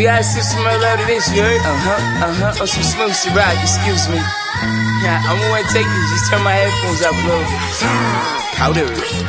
We gotta sip some more love to this, you heard? Or some smooth Ciroc, excuse me. Yeah, I'm gonna take this, just turn my headphones up a little bit. Powder.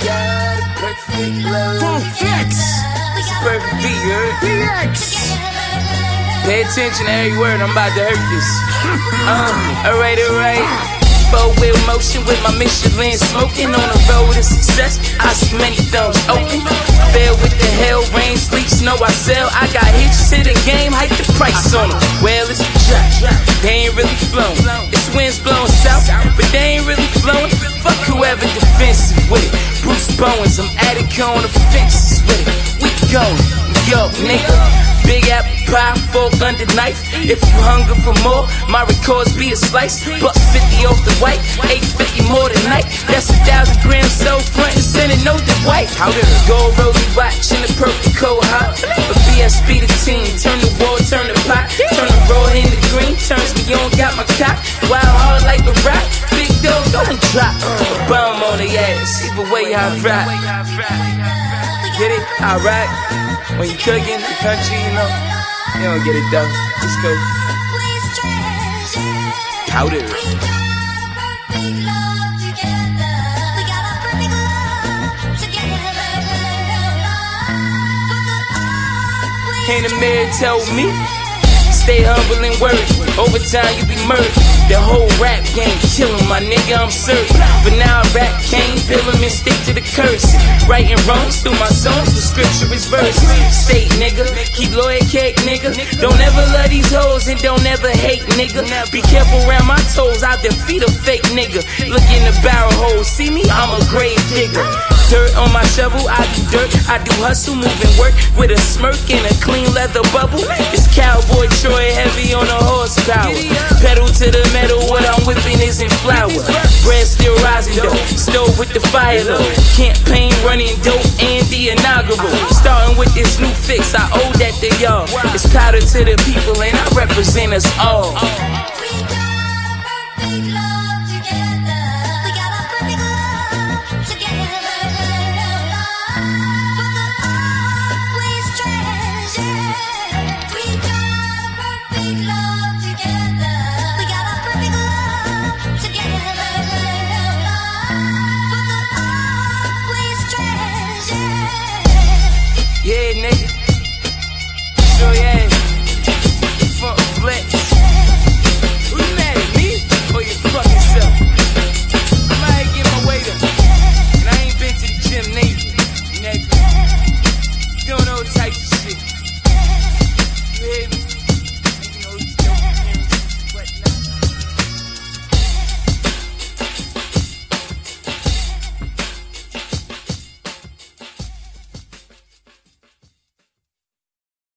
Flex. Perfect beat, you heard? BX. Pay attention to every word, I'm about to hurt this. Alright. Four-wheel motion with my Michelin smoking. On the road to success, I see many thumbs open. Fail with the hell, rain, sleet, snow, I sell. I got hits to the game, hike the price on them. Well, it's a trap, they ain't really flowing. It's winds blowing south, but they ain't really flowing. Fuck whoever defensive with it. Bruce Bowens, I'm Attica on the fences with it. We going, yo, nigga. Big apple pie, fork under knife. If you hunger for more, my records be a slice. Buck 50 off the white, 850 more tonight. That's 1,000 grams sold front and center, no the white. Gold rollie watch in the purple cold hot. A BSB the team, turn the wall, turn the pot. Turn the raw into green, turns me on, got my cock. Wild hard like a rock, big dog, go and drop. A bomb on the ass, either way I rock. Get it? I rock. When you cooking the country, you know, you don't get it though. It's good. Powder. In the mirror tell me, stay humble and worried. Over time you be murdered. The whole rap game killing my nigga, I'm certain. But now I rap cane, bill him and stick to the curse. Writing wrongs through my songs, the scripture is verse. State nigga, keep lawyer cake nigga. Don't ever love these hoes and don't ever hate nigga. Be careful around my toes, I'll defeat a fake nigga. Look in the barrel hole, see me, I'm a grave digger. Dirt on my shovel, I do dirt, I do hustle, moving work with a smirk and a clean leather bubble. It's Cowboy Troy, heavy on the horsepower. Pedal to the metal, what I'm whipping isn't flour. Bread still rising though, stove with the fire though. Campaign running dope and the inaugural. Starting with this new fix, I owe that to y'all. It's powder to the people and I represent us all. Yeah, nigga.